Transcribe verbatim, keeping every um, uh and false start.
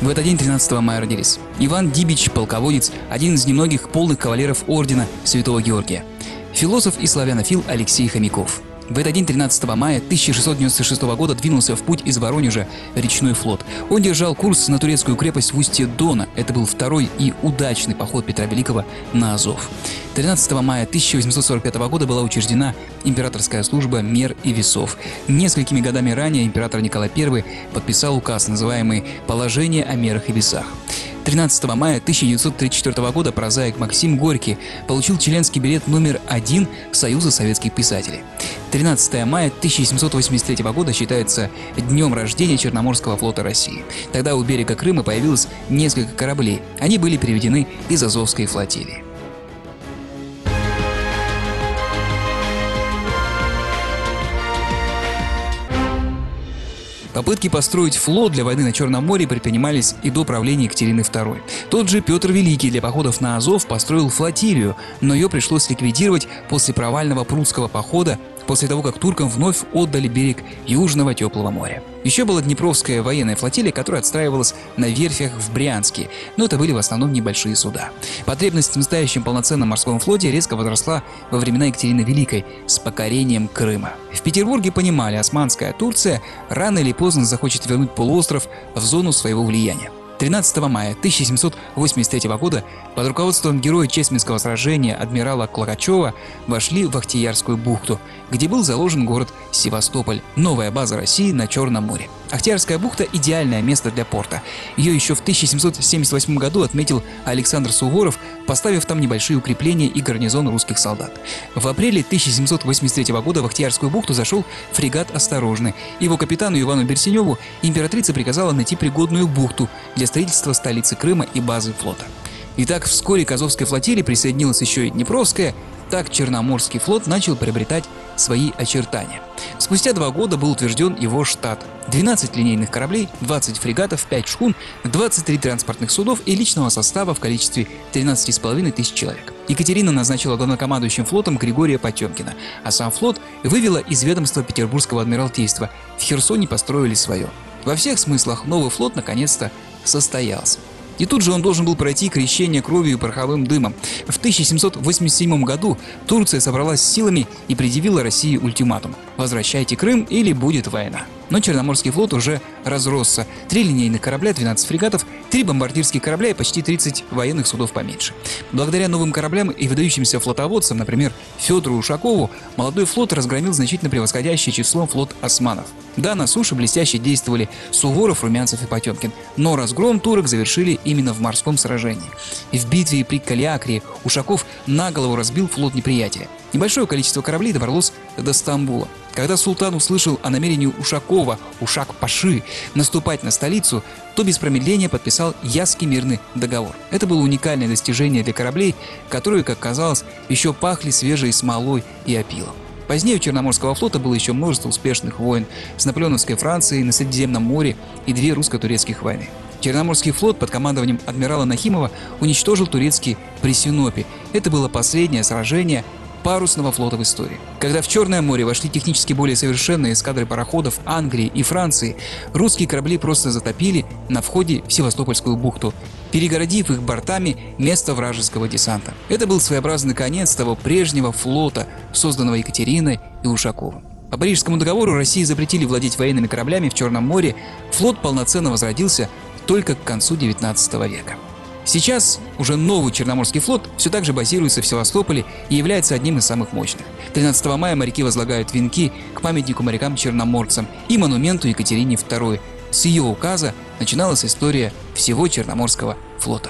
В этот день, тринадцатого мая, родились Иван Дибич, полководец, один из немногих полных кавалеров ордена Святого Георгия. Философ и славянофил Алексей Хомяков. В этот день, тринадцатого мая тысяча шестьсот девяносто шестого года, двинулся в путь из Воронежа речной флот. Он держал курс на турецкую крепость в устье Дона. Это был второй и удачный поход Петра Великого на Азов. тринадцатого мая тысяча восемьсот сорок пятого года была учреждена императорская служба мер и весов. Несколькими годами ранее император Николай Первый подписал указ, называемый «Положение о мерах и весах». тринадцатого мая тысяча девятьсот тридцать четвёртого года прозаик Максим Горький получил членский билет номер один Союза советских писателей. тринадцатого мая тысяча семьсот восемьдесят третьего года считается днем рождения Черноморского флота России. Тогда у берега Крыма появилось несколько кораблей. Они были переведены из Азовской флотилии. Попытки построить флот для войны на Черном море предпринимались и до правления Екатерины Второй. Тот же Петр Великий для походов на Азов построил флотилию, но ее пришлось ликвидировать после провального прусского похода, после того, как туркам вновь отдали берег Южного Теплого моря. Еще была Днепровская военная флотилия, которая отстраивалась на верфях в Брянске, но это были в основном небольшие суда. Потребность в настоящем полноценном морском флоте резко возросла во времена Екатерины Великой с покорением Крыма. В Петербурге понимали, османская Турция рано или поздно захочет вернуть полуостров в зону своего влияния. тринадцатого мая тысяча семьсот восемьдесят третьего года под руководством героя Чесменского сражения адмирала Клокачева вошли в Ахтиярскую бухту, где был заложен город Севастополь, новая база России на Черном море. Ахтиярская бухта – идеальное место для порта. Ее еще в тысяча семьсот семьдесят восьмом году отметил Александр Суворов, поставив там небольшие укрепления и гарнизон русских солдат. В апреле тысяча семьсот восемьдесят третьего года в Ахтиярскую бухту зашел фрегат «Осторожный». Его капитану Ивану Берсеневу императрица приказала найти пригодную бухту для строительства столицы Крыма и базы флота. Итак, вскоре к Азовской флотилии присоединилась еще и Днепровская. Так Черноморский флот начал приобретать свои очертания. Спустя два года был утвержден его штат: двенадцать линейных кораблей, двадцать фрегатов, пять шхун, двадцать три транспортных судов и личного состава в количестве тринадцати с половиной тысяч человек. Екатерина назначила главнокомандующим флотом Григория Потемкина, а сам флот вывела из ведомства Петербургского адмиралтейства. В Херсоне построили свое. Во всех смыслах новый флот наконец-то состоялся. И тут же он должен был пройти крещение кровью и пороховым дымом. В тысяча семьсот восемьдесят седьмом году Турция собралась с силами и предъявила России ультиматум: возвращайте Крым или будет война. Но Черноморский флот уже разросся. Три линейных корабля, двенадцать фрегатов, три бомбардирских корабля и почти тридцать военных судов поменьше. Благодаря новым кораблям и выдающимся флотоводцам, например, Федору Ушакову, молодой флот разгромил значительно превосходящее числом флот османов. Да, на суше блестяще действовали Суворов, Румянцев и Потемкин, но разгром турок завершили именно в морском сражении. И в битве при Калиакре Ушаков наголову разбил флот неприятеля. Небольшое количество кораблей добралось до Стамбула. Когда султан услышал о намерении Ушакова, Ушак-паши, наступать на столицу, то без промедления подписал Ясский мирный договор. Это было уникальное достижение для кораблей, которые, как казалось, еще пахли свежей смолой и опилом. Позднее у Черноморского флота было еще множество успешных войн с наполеоновской Францией на Средиземном море и две русско-турецких войны. Черноморский флот под командованием адмирала Нахимова уничтожил турецкий при Синопе. Это было последнее сражение парусного флота в истории. Когда в Черное море вошли технически более совершенные эскадры пароходов Англии и Франции, русские корабли просто затопили на входе в Севастопольскую бухту, перегородив их бортами место вражеского десанта. Это был своеобразный конец того прежнего флота, созданного Екатериной и Ушаковым. По Парижскому договору России запретили владеть военными кораблями в Черном море. Флот полноценно возродился только к концу девятнадцатого века. Сейчас уже новый Черноморский флот все так же базируется в Севастополе и является одним из самых мощных. тринадцатого мая моряки возлагают венки к памятнику морякам-черноморцам и монументу Екатерине Второй. С ее указа начиналась история всего Черноморского флота.